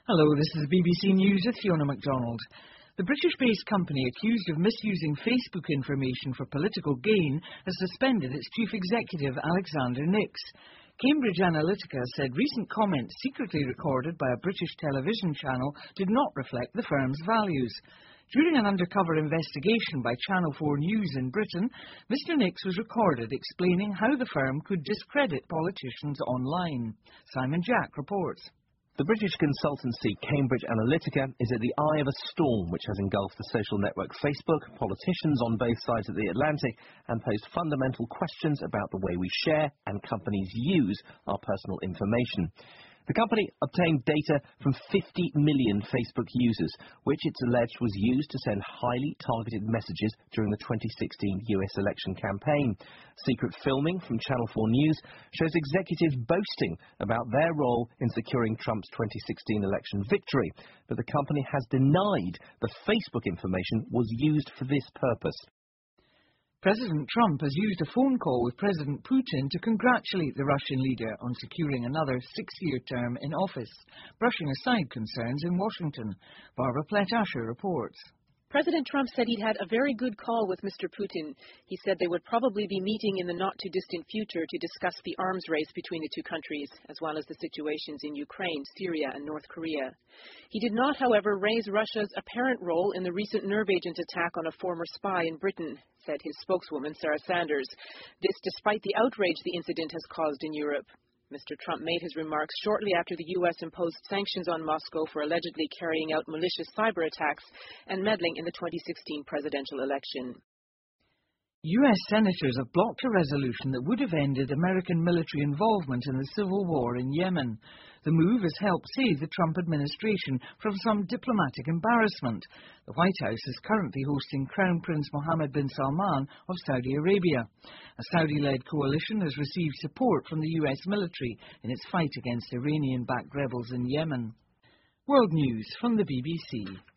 Hello, this is BBC News with Fiona MacDonald. The British-based company accused of misusing Facebook information for political gain has suspended its chief executive, Alexander Nix. Cambridge Analytica said recent comments secretly recorded by a British television channel did not reflect the firm's values. During an undercover investigation by Channel 4 News in Britain, Mr Nix was recorded explaining how the firm could discredit politicians online. Simon Jack reports. The British consultancy Cambridge Analytica is at the eye of a storm which has engulfed the social network Facebook, politicians on both sides of the Atlantic, and posed fundamental questions about the way we share and companies use our personal information. The company obtained data from 50 million Facebook users, which it's alleged was used to send highly targeted messages during the 2016 US election campaign. Secret filming from Channel 4 News shows executives boasting about their role in securing Trump's 2016 election victory, but the company has denied the Facebook information was used for this purpose. President Trump has used a phone call with President Putin to congratulate the Russian leader on securing another six-year term in office, brushing aside concerns in Washington. Barbara Plett-Asher reports. President Trump said he'd had a very good call with Mr. Putin. He said they would probably be meeting in the not-too-distant future to discuss the arms race between the two countries, as well as the situations in Ukraine, Syria and North Korea. He did not, however, raise Russia's apparent role in the recent nerve agent attack on a former spy in Britain, said his spokeswoman, Sarah Sanders. This despite the outrage the incident has caused in Europe. Mr. Trump made his remarks shortly after the U.S. imposed sanctions on Moscow for allegedly carrying out malicious cyber attacks and meddling in the 2016 presidential election. U.S. senators have blocked a resolution that would have ended American military involvement in the civil war in Yemen. The move has helped save the Trump administration from some diplomatic embarrassment. The White House is currently hosting Crown Prince Mohammed bin Salman of Saudi Arabia. A Saudi-led coalition has received support from the U.S. military in its fight against Iranian-backed rebels in Yemen. World News from the BBC.